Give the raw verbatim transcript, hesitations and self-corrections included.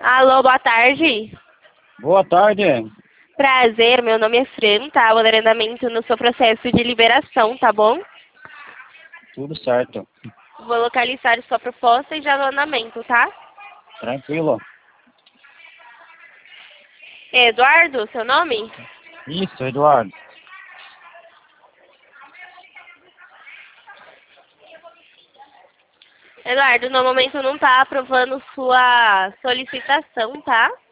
Alô, boa tarde. Boa tarde. Prazer, meu nome é Fran, tá? O andamento no seu processo de liberação, tá bom? Tudo certo. Vou localizar sua proposta e já no andamento, tá? Tranquilo. Eduardo, seu nome? Isso, Eduardo. Eduardo, no momento não tá aprovando sua solicitação, tá?